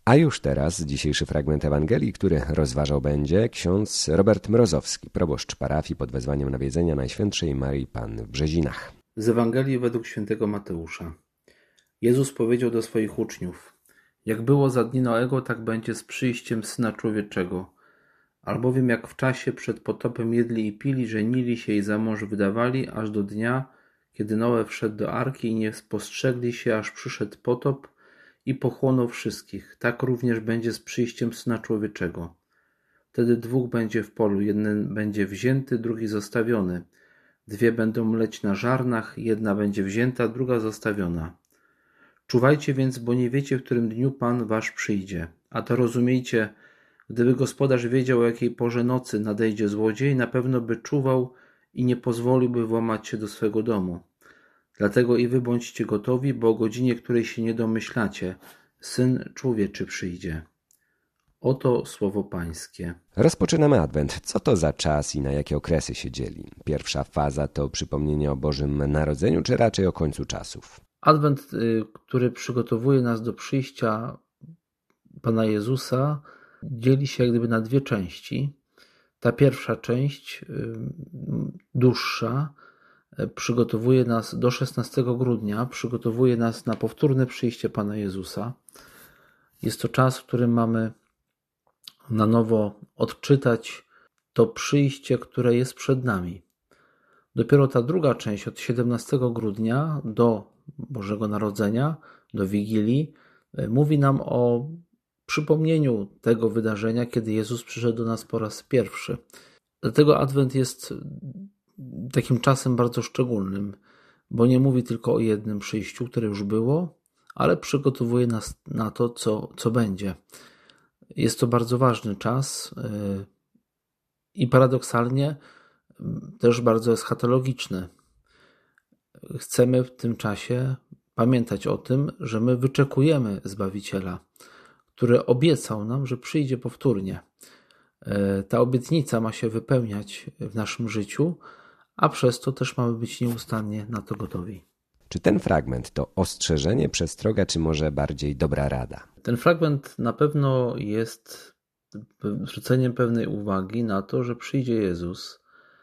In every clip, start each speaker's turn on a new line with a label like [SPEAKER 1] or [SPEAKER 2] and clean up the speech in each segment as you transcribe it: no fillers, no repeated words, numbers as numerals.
[SPEAKER 1] A już teraz dzisiejszy fragment Ewangelii, który rozważał będzie ksiądz Robert Mrozowski, proboszcz parafii pod wezwaniem nawiedzenia Najświętszej Maryi Panny w Brzezinach.
[SPEAKER 2] Z Ewangelii według świętego Mateusza. Jezus powiedział do swoich uczniów: jak było za dni Noego, tak będzie z przyjściem Syna Człowieczego. Albowiem jak w czasie przed potopem jedli i pili, żenili się i za mąż wydawali, aż do dnia, kiedy Noe wszedł do arki i nie spostrzegli się, aż przyszedł potop i pochłonął wszystkich. Tak również będzie z przyjściem Syna Człowieczego. Wtedy dwóch będzie w polu, jeden będzie wzięty, drugi zostawiony. Dwie będą mleć na żarnach, jedna będzie wzięta, druga zostawiona. Czuwajcie więc, bo nie wiecie, w którym dniu Pan wasz przyjdzie. A to rozumiejcie, gdyby gospodarz wiedział, o jakiej porze nocy nadejdzie złodziej, na pewno by czuwał i nie pozwoliłby włamać się do swego domu. Dlatego i wy bądźcie gotowi, bo o godzinie, której się nie domyślacie, Syn Człowieczy przyjdzie. Oto słowo Pańskie.
[SPEAKER 1] Rozpoczynamy Adwent. Co to za czas i na jakie okresy się dzieli? Pierwsza faza to przypomnienie o Bożym Narodzeniu, czy raczej o końcu czasów?
[SPEAKER 2] Adwent, który przygotowuje nas do przyjścia Pana Jezusa, dzieli się jak gdyby na dwie części. Ta pierwsza część, dłuższa, przygotowuje nas do 16 grudnia, przygotowuje nas na powtórne przyjście Pana Jezusa. Jest to czas, w którym mamy na nowo odczytać to przyjście, które jest przed nami. Dopiero ta druga część od 17 grudnia do Bożego Narodzenia, do Wigilii, mówi nam o przypomnieniu tego wydarzenia, kiedy Jezus przyszedł do nas po raz pierwszy. Dlatego Adwent jest takim czasem bardzo szczególnym, bo nie mówi tylko o jednym przyjściu, które już było, ale przygotowuje nas na to, co będzie. Jest to bardzo ważny czas i paradoksalnie też bardzo eschatologiczny. Chcemy w tym czasie pamiętać o tym, że my wyczekujemy Zbawiciela, który obiecał nam, że przyjdzie powtórnie. Ta obietnica ma się wypełniać w naszym życiu, a przez to też mamy być nieustannie na to gotowi.
[SPEAKER 1] Czy ten fragment to ostrzeżenie, przestroga, czy może bardziej dobra rada?
[SPEAKER 2] Ten fragment na pewno jest zwróceniem pewnej uwagi na to, że przyjdzie Jezus,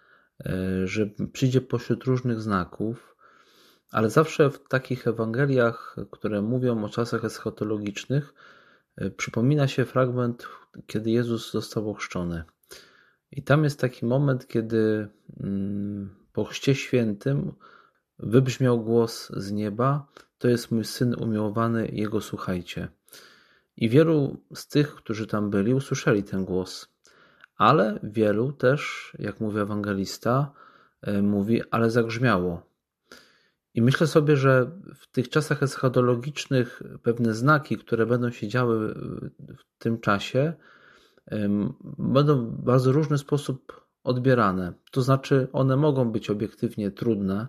[SPEAKER 2] że przyjdzie pośród różnych znaków, ale zawsze w takich Ewangeliach, które mówią o czasach eschatologicznych, przypomina się fragment, kiedy Jezus został ochrzczony. I tam jest taki moment, kiedy po chrzcie świętym wybrzmiał głos z nieba: to jest mój Syn umiłowany, Jego słuchajcie. I wielu z tych, którzy tam byli, usłyszeli ten głos. Ale wielu też, jak mówi ewangelista, mówi, ale zagrzmiało. I myślę sobie, że w tych czasach eschatologicznych pewne znaki, które będą się działy w tym czasie, będą w bardzo różny sposób odbierane. To znaczy, one mogą być obiektywnie trudne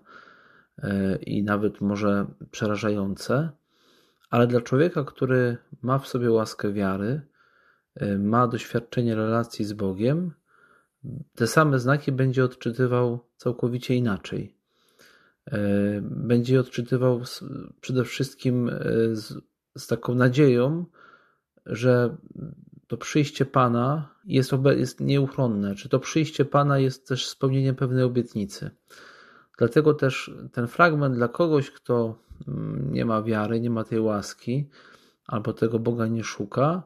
[SPEAKER 2] i nawet może przerażające, ale dla człowieka, który ma w sobie łaskę wiary, ma doświadczenie relacji z Bogiem, te same znaki będzie odczytywał całkowicie inaczej. Będzie je odczytywał przede wszystkim z taką nadzieją, że to przyjście Pana jest nieuchronne, czy to przyjście Pana jest też spełnieniem pewnej obietnicy. Dlatego też ten fragment dla kogoś, kto nie ma wiary, nie ma tej łaski, albo tego Boga nie szuka,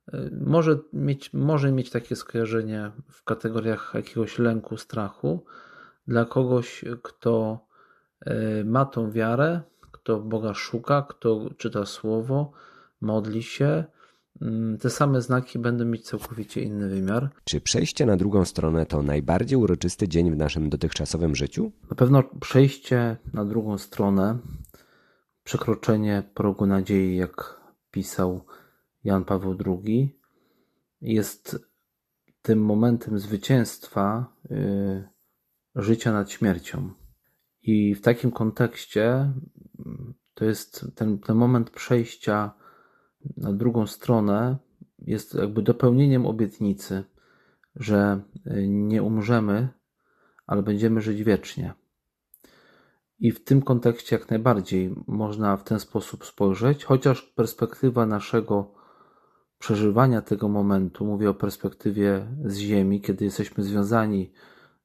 [SPEAKER 2] może mieć takie skojarzenie w kategoriach jakiegoś lęku, strachu. Dla kogoś, kto ma tą wiarę, kto Boga szuka, kto czyta Słowo, modli się, te same znaki będą mieć całkowicie inny wymiar.
[SPEAKER 1] Czy przejście na drugą stronę to najbardziej uroczysty dzień w naszym dotychczasowym życiu?
[SPEAKER 2] Na pewno przejście na drugą stronę, przekroczenie progu nadziei, jak pisał Jan Paweł II, jest tym momentem zwycięstwa życia nad śmiercią. I w takim kontekście to jest ten moment przejścia na drugą stronę jest jakby dopełnieniem obietnicy, że nie umrzemy, ale będziemy żyć wiecznie. I w tym kontekście jak najbardziej można w ten sposób spojrzeć, chociaż perspektywa naszego przeżywania tego momentu, mówię o perspektywie z ziemi, kiedy jesteśmy związani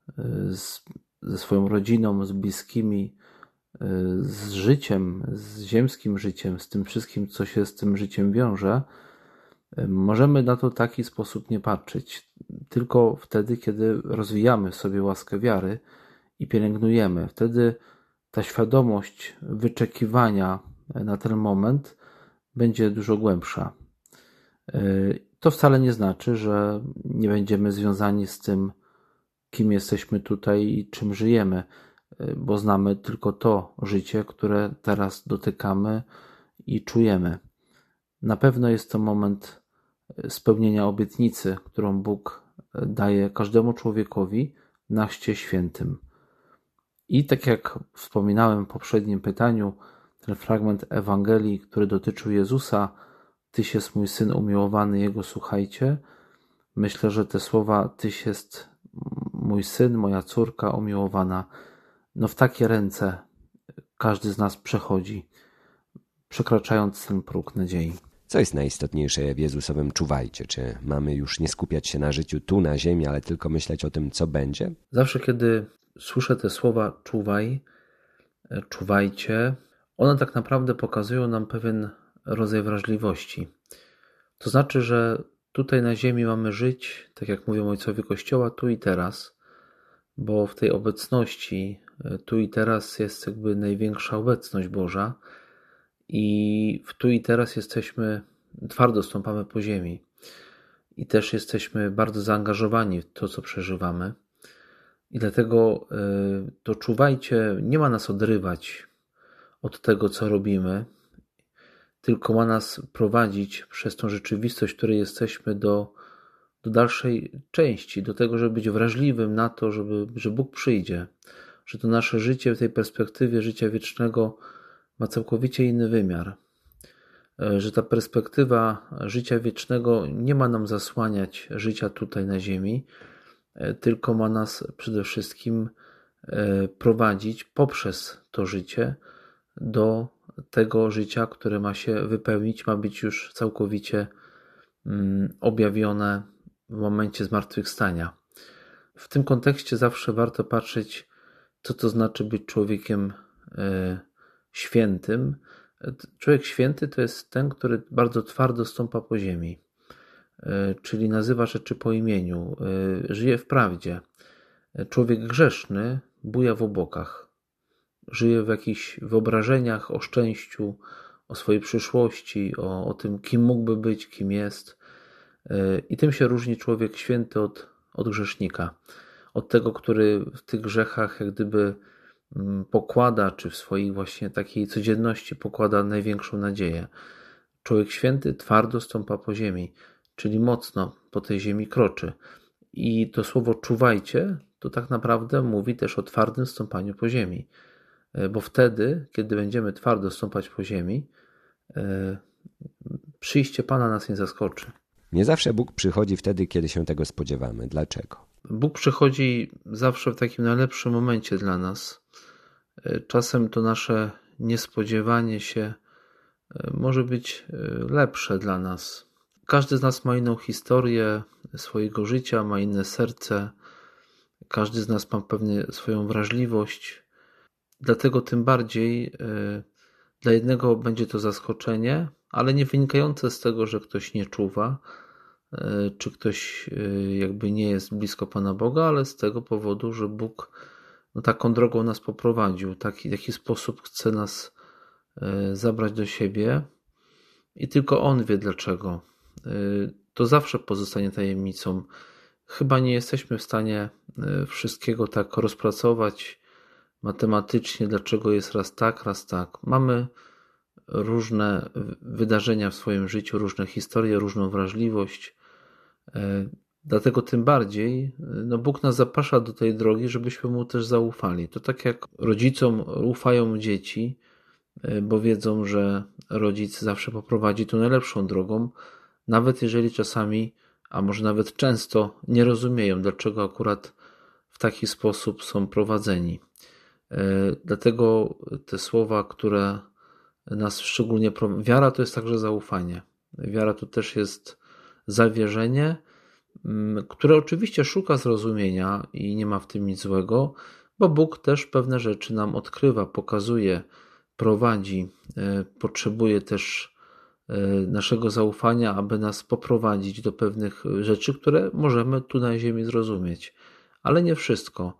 [SPEAKER 2] ze swoją rodziną, z bliskimi, z życiem, z ziemskim życiem, z tym wszystkim, co się z tym życiem wiąże, możemy na to w taki sposób nie patrzeć. Tylko wtedy, kiedy rozwijamy w sobie łaskę wiary i pielęgnujemy. Wtedy ta świadomość wyczekiwania na ten moment będzie dużo głębsza. To wcale nie znaczy, że nie będziemy związani z tym, kim jesteśmy tutaj i czym żyjemy, bo znamy tylko to życie, które teraz dotykamy i czujemy. Na pewno jest to moment spełnienia obietnicy, którą Bóg daje każdemu człowiekowi na chrzcie świętym. I tak jak wspominałem w poprzednim pytaniu, ten fragment Ewangelii, który dotyczył Jezusa, Tyś jest mój Syn umiłowany, Jego słuchajcie. Myślę, że te słowa Tyś jest mój Syn, moja córka umiłowana, w takie ręce każdy z nas przechodzi, przekraczając ten próg nadziei.
[SPEAKER 1] Co jest najistotniejsze w Jezusowym czuwajcie? Czy mamy już nie skupiać się na życiu tu na ziemi, ale tylko myśleć o tym, co będzie?
[SPEAKER 2] Zawsze, kiedy słyszę te słowa czuwaj, czuwajcie, one tak naprawdę pokazują nam pewien rodzaj wrażliwości. To znaczy, że tutaj na ziemi mamy żyć, tak jak mówią ojcowie Kościoła, tu i teraz, bo w tej obecności tu i teraz jest jakby największa obecność Boża i w tu i teraz jesteśmy, twardo stąpamy po ziemi i też jesteśmy bardzo zaangażowani w to, co przeżywamy. I dlatego to czuwajcie nie ma nas odrywać od tego, co robimy, tylko ma nas prowadzić przez tą rzeczywistość, w której jesteśmy do dalszej części, do tego, żeby być wrażliwym na to, że Bóg przyjdzie, że to nasze życie w tej perspektywie życia wiecznego ma całkowicie inny wymiar, że ta perspektywa życia wiecznego nie ma nam zasłaniać życia tutaj na ziemi, tylko ma nas przede wszystkim prowadzić poprzez to życie do tego życia, które ma się wypełnić, ma być już całkowicie objawione w momencie zmartwychwstania. W tym kontekście zawsze warto patrzeć, co to znaczy być człowiekiem świętym. Człowiek święty to jest ten, który bardzo twardo stąpa po ziemi, czyli nazywa rzeczy po imieniu, żyje w prawdzie. Człowiek grzeszny buja w obłokach, żyje w jakichś wyobrażeniach o szczęściu, o swojej przyszłości, o tym, kim mógłby być, kim jest. I tym się różni człowiek święty od grzesznika. Od tego, który w tych grzechach jak gdyby pokłada, czy w swojej właśnie takiej codzienności pokłada największą nadzieję. Człowiek święty twardo stąpa po ziemi, czyli mocno po tej ziemi kroczy. I to słowo czuwajcie, to tak naprawdę mówi też o twardym stąpaniu po ziemi. Bo wtedy, kiedy będziemy twardo stąpać po ziemi, przyjście Pana nas nie zaskoczy.
[SPEAKER 1] Nie zawsze Bóg przychodzi wtedy, kiedy się tego spodziewamy. Dlaczego?
[SPEAKER 2] Bóg przychodzi zawsze w takim najlepszym momencie dla nas. Czasem to nasze niespodziewanie się może być lepsze dla nas. Każdy z nas ma inną historię swojego życia, ma inne serce. Każdy z nas ma pewnie swoją wrażliwość. Dlatego tym bardziej dla jednego będzie to zaskoczenie, ale nie wynikające z tego, że ktoś nie czuwa, czy ktoś jakby nie jest blisko Pana Boga, ale z tego powodu, że Bóg taką drogą nas poprowadził, w jaki sposób chce nas zabrać do siebie i tylko On wie dlaczego. To zawsze pozostanie tajemnicą. Chyba nie jesteśmy w stanie wszystkiego tak rozpracować matematycznie, dlaczego jest raz tak, raz tak. Mamy różne wydarzenia w swoim życiu, różne historie, różną wrażliwość. Dlatego tym bardziej Bóg nas zaprasza do tej drogi, żebyśmy Mu też zaufali. To tak jak rodzicom ufają dzieci, bo wiedzą, że rodzic zawsze poprowadzi tu najlepszą drogą, nawet jeżeli czasami, a może nawet często nie rozumieją, dlaczego akurat w taki sposób są prowadzeni. Dlatego te słowa, które nas szczególnie... Wiara to jest także zaufanie. Wiara to też jest zawierzenie, które oczywiście szuka zrozumienia i nie ma w tym nic złego, bo Bóg też pewne rzeczy nam odkrywa, pokazuje, prowadzi, potrzebuje też naszego zaufania, aby nas poprowadzić do pewnych rzeczy, które możemy tu na ziemi zrozumieć. Ale nie wszystko.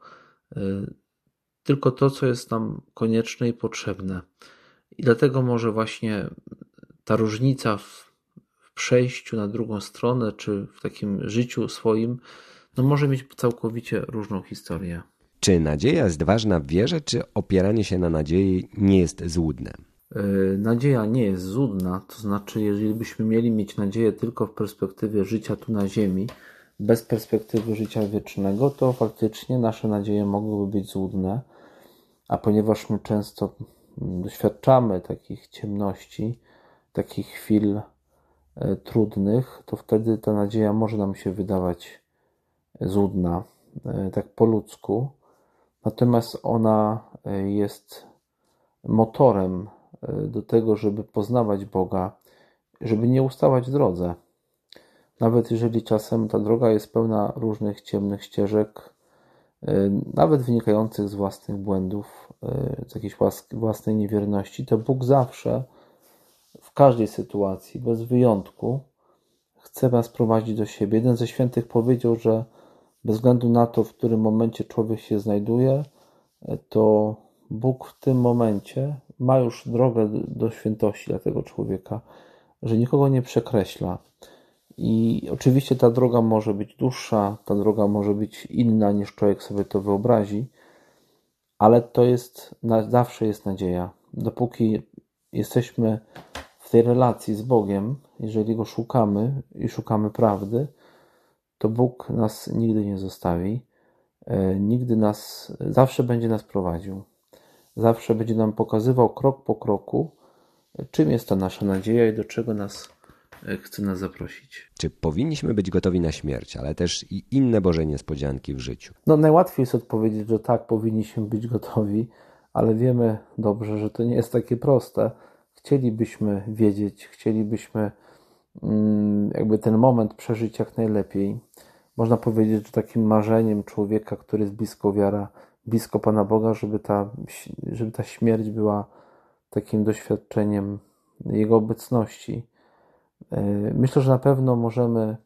[SPEAKER 2] Tylko to, co jest nam konieczne i potrzebne. I dlatego może właśnie ta różnica w przejściu na drugą stronę, czy w takim życiu swoim, no może mieć całkowicie różną historię.
[SPEAKER 1] Czy nadzieja jest ważna w wierze, czy opieranie się na nadziei nie jest złudne?
[SPEAKER 2] Nadzieja nie jest złudna, to znaczy, jeżeli byśmy mieli mieć nadzieję tylko w perspektywie życia tu na ziemi, bez perspektywy życia wiecznego, to faktycznie nasze nadzieje mogłyby być złudne, a ponieważ my często doświadczamy takich ciemności, takich chwil trudnych, to wtedy ta nadzieja może nam się wydawać złudna, tak po ludzku. Natomiast ona jest motorem do tego, żeby poznawać Boga, żeby nie ustawać w drodze. Nawet jeżeli czasem ta droga jest pełna różnych ciemnych ścieżek, nawet wynikających z własnych błędów, z jakiejś własnej niewierności, to Bóg zawsze, w każdej sytuacji, bez wyjątku, chce nas prowadzić do siebie. Jeden ze świętych powiedział, że bez względu na to, w którym momencie człowiek się znajduje, to Bóg w tym momencie ma już drogę do świętości dla tego człowieka, że nikogo nie przekreśla. I oczywiście ta droga może być dłuższa, ta droga może być inna niż człowiek sobie to wyobrazi, ale to jest, zawsze jest nadzieja. Dopóki jesteśmy w tej relacji z Bogiem, jeżeli Go szukamy i szukamy prawdy, to Bóg nas nigdy nie zostawi, zawsze będzie nas prowadził. Zawsze będzie nam pokazywał krok po kroku, czym jest ta nasza nadzieja i do czego chce nas zaprosić.
[SPEAKER 1] Czy powinniśmy być gotowi na śmierć, ale też i inne Boże niespodzianki w życiu?
[SPEAKER 2] No, najłatwiej jest odpowiedzieć, że tak, powinniśmy być gotowi, ale wiemy dobrze, że to nie jest takie proste. Chcielibyśmy wiedzieć, chcielibyśmy jakby ten moment przeżyć jak najlepiej. Można powiedzieć, że takim marzeniem człowieka, który jest blisko Pana Boga, żeby ta śmierć była takim doświadczeniem Jego obecności. Myślę, że na pewno możemy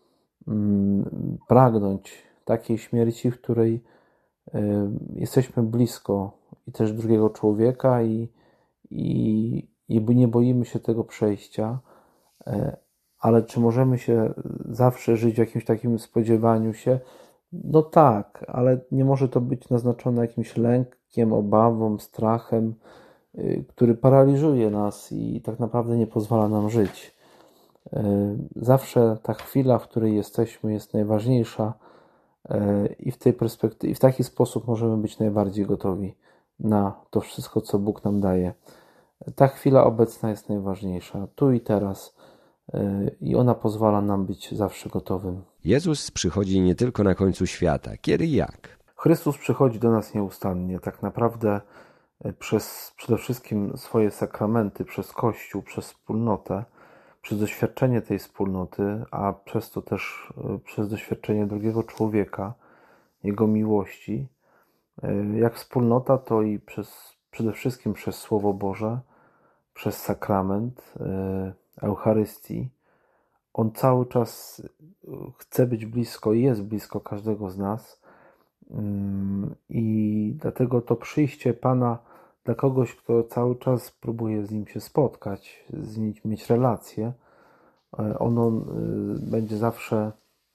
[SPEAKER 2] pragnąć takiej śmierci, w której jesteśmy blisko i też drugiego człowieka i nie boimy się tego przejścia, ale czy możemy się zawsze żyć w jakimś takim spodziewaniu się? No tak, ale nie może to być naznaczone jakimś lękiem, obawą, strachem, który paraliżuje nas i tak naprawdę nie pozwala nam żyć. Zawsze ta chwila, w której jesteśmy, jest najważniejsza i w tej perspektywie, w taki sposób możemy być najbardziej gotowi na to wszystko, co Bóg nam daje. Ta chwila obecna jest najważniejsza, tu i teraz, i ona pozwala nam być zawsze gotowym.
[SPEAKER 1] Jezus przychodzi nie tylko na końcu świata. Kiedy i jak?
[SPEAKER 2] Chrystus przychodzi do nas nieustannie, tak naprawdę przez przede wszystkim swoje sakramenty, przez Kościół, przez wspólnotę, przez doświadczenie tej wspólnoty, a przez to też przez doświadczenie drugiego człowieka, jego miłości. Jak wspólnota, to i przede wszystkim przez Słowo Boże, przez sakrament Eucharystii. On cały czas chce być blisko i jest blisko każdego z nas. I dlatego to przyjście Pana dla kogoś, kto cały czas próbuje z Nim się spotkać, z Nim mieć relację, ono będzie zawsze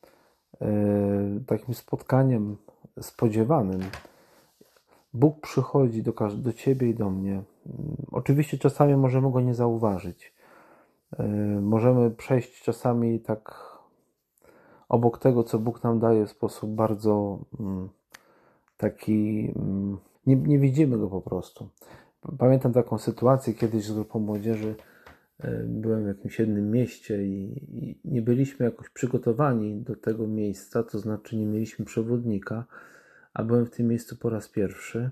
[SPEAKER 2] takim spotkaniem spodziewanym. Bóg przychodzi do Ciebie i do mnie. Oczywiście czasami możemy Go nie zauważyć. Możemy przejść czasami tak obok tego, co Bóg nam daje w sposób bardzo taki... Nie widzimy Go po prostu. Pamiętam taką sytuację kiedyś z grupą młodzieży. Byłem w jakimś jednym mieście i nie byliśmy jakoś przygotowani do tego miejsca, to znaczy nie mieliśmy przewodnika, a byłem w tym miejscu po raz pierwszy.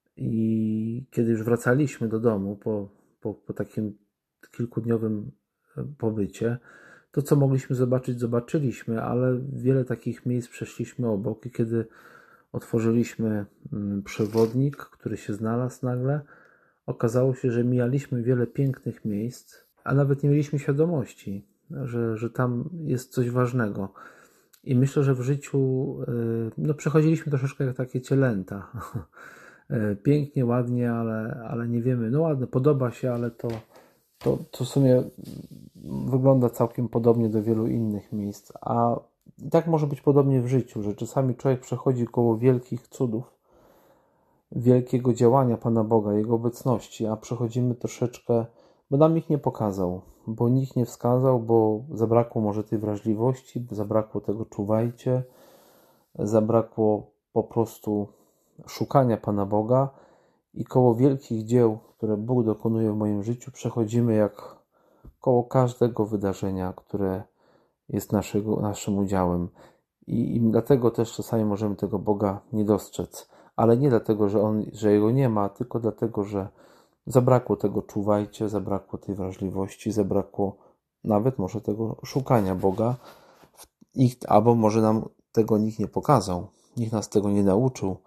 [SPEAKER 2] I kiedy już wracaliśmy do domu po takim kilkudniowym pobycie. To, co mogliśmy zobaczyć, zobaczyliśmy, ale wiele takich miejsc przeszliśmy obok i kiedy otworzyliśmy przewodnik, który się znalazł nagle, okazało się, że mijaliśmy wiele pięknych miejsc, a nawet nie mieliśmy świadomości, że tam jest coś ważnego. I myślę, że w życiu przechodziliśmy troszeczkę jak takie cielęta. Pięknie, ładnie, ale nie wiemy. No ładne, podoba się, ale to w sumie wygląda całkiem podobnie do wielu innych miejsc. A i tak może być podobnie w życiu, że czasami człowiek przechodzi koło wielkich cudów, wielkiego działania Pana Boga, Jego obecności, a przechodzimy troszeczkę, bo nam ich nie pokazał, bo nikt nie wskazał, bo zabrakło może tej wrażliwości, zabrakło tego czuwajcie, zabrakło po prostu szukania Pana Boga i koło wielkich dzieł, które Bóg dokonuje w moim życiu, przechodzimy jak koło każdego wydarzenia, które jest naszym udziałem. I dlatego też czasami możemy tego Boga nie dostrzec. Ale nie dlatego, że Jego nie ma, tylko dlatego, że zabrakło tego czuwajcie, zabrakło tej wrażliwości, zabrakło nawet może tego szukania Boga, albo może nam tego nikt nie pokazał, nikt nas tego nie nauczył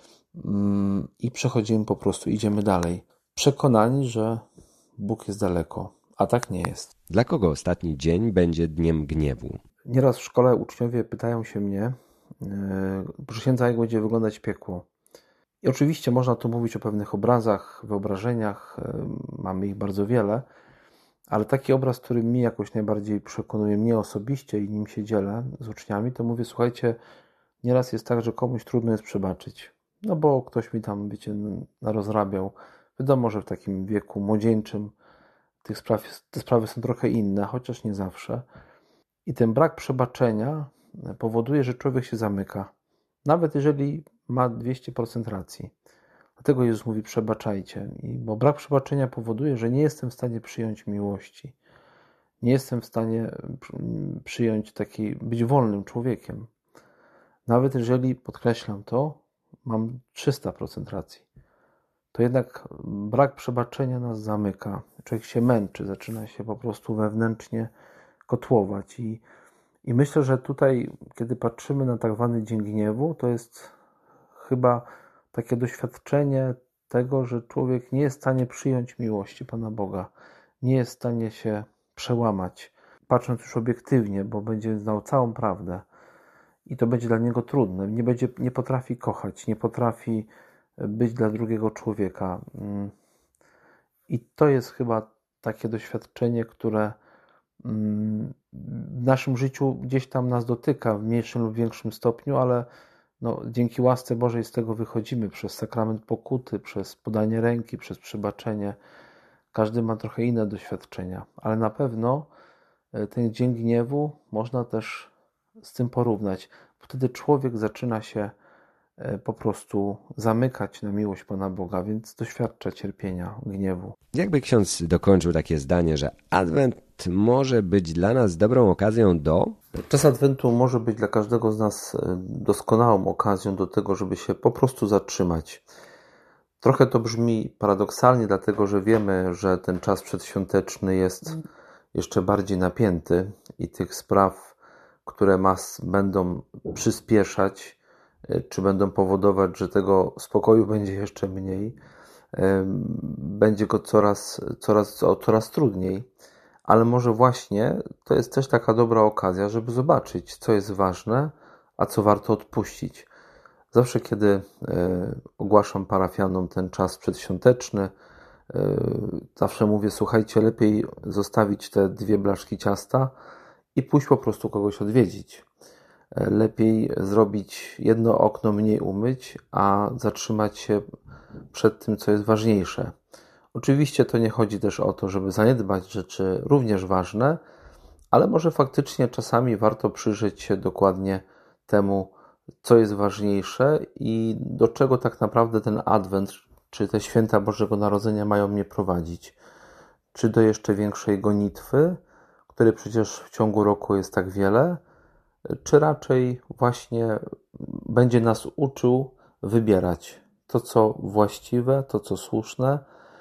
[SPEAKER 2] i przechodzimy po prostu, idziemy dalej. Przekonani, że Bóg jest daleko, a tak nie jest.
[SPEAKER 1] Dla kogo ostatni dzień będzie dniem gniewu?
[SPEAKER 2] Nieraz w szkole uczniowie pytają się mnie, proszę księdza, jak będzie wyglądać piekło. I oczywiście można tu mówić o pewnych obrazach, wyobrażeniach, mamy ich bardzo wiele, ale taki obraz, który mi jakoś najbardziej przekonuje mnie osobiście i nim się dzielę z uczniami, to mówię, słuchajcie, nieraz jest tak, że komuś trudno jest przebaczyć, no bo ktoś mi tam, wiecie, narozrabiał. Wiadomo, że w takim wieku młodzieńczym te sprawy są trochę inne, chociaż nie zawsze. I ten brak przebaczenia powoduje, że człowiek się zamyka. Nawet jeżeli ma 200% racji. Dlatego Jezus mówi przebaczajcie. Bo brak przebaczenia powoduje, że nie jestem w stanie przyjąć miłości. Nie jestem w stanie przyjąć być wolnym człowiekiem. Nawet jeżeli, podkreślam to, mam 300% racji. To jednak brak przebaczenia nas zamyka. Człowiek się męczy, zaczyna się po prostu wewnętrznie kotłować. I myślę, że tutaj, kiedy patrzymy na tak zwany Dzień Gniewu, to jest chyba takie doświadczenie tego, że człowiek nie jest w stanie przyjąć miłości Pana Boga. Nie jest w stanie się przełamać, patrząc już obiektywnie, bo będzie znał całą prawdę. I to będzie dla niego trudne. Nie potrafi kochać, nie potrafi być dla drugiego człowieka. I to jest chyba takie doświadczenie, które w naszym życiu gdzieś tam nas dotyka w mniejszym lub większym stopniu, ale dzięki łasce Bożej z tego wychodzimy przez sakrament pokuty, przez podanie ręki, przez przebaczenie. Każdy ma trochę inne doświadczenia, ale na pewno ten dzień gniewu można też z tym porównać. Wtedy człowiek zaczyna się po prostu zamykać na miłość Pana Boga, więc doświadcza cierpienia, gniewu.
[SPEAKER 1] Jakby ksiądz dokończył takie zdanie, że Adwent może być dla nas dobrą okazją do...
[SPEAKER 2] Czas Adwentu może być dla każdego z nas doskonałą okazją do tego, żeby się po prostu zatrzymać. Trochę to brzmi paradoksalnie, dlatego że wiemy, że ten czas przedświąteczny jest jeszcze bardziej napięty i tych spraw, które nas będą przyspieszać, czy będą powodować, że tego spokoju będzie jeszcze mniej, będzie go coraz trudniej, ale może właśnie to jest też taka dobra okazja, żeby zobaczyć, co jest ważne, a co warto odpuścić. Zawsze, kiedy ogłaszam parafianom ten czas przedświąteczny, zawsze mówię, słuchajcie, lepiej zostawić te 2 blaszki ciasta i pójść po prostu kogoś odwiedzić. Lepiej zrobić jedno okno mniej umyć, a zatrzymać się przed tym, co jest ważniejsze. Oczywiście to nie chodzi też o to, żeby zaniedbać rzeczy również ważne, ale może faktycznie czasami warto przyjrzeć się dokładnie temu, co jest ważniejsze i do czego tak naprawdę ten Adwent, czy te święta Bożego Narodzenia mają mnie prowadzić. Czy do jeszcze większej gonitwy, której przecież w ciągu roku jest tak wiele, czy raczej właśnie będzie nas uczył wybierać to, co właściwe, to, co słuszne,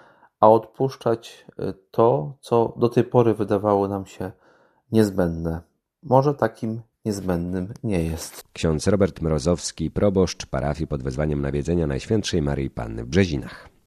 [SPEAKER 2] a odpuszczać to, co do tej pory wydawało nam się niezbędne. Może takim niezbędnym nie jest.
[SPEAKER 1] Ksiądz Robert Mrozowski, proboszcz parafii pod wezwaniem nawiedzenia Najświętszej Maryi Panny w Brzezinach.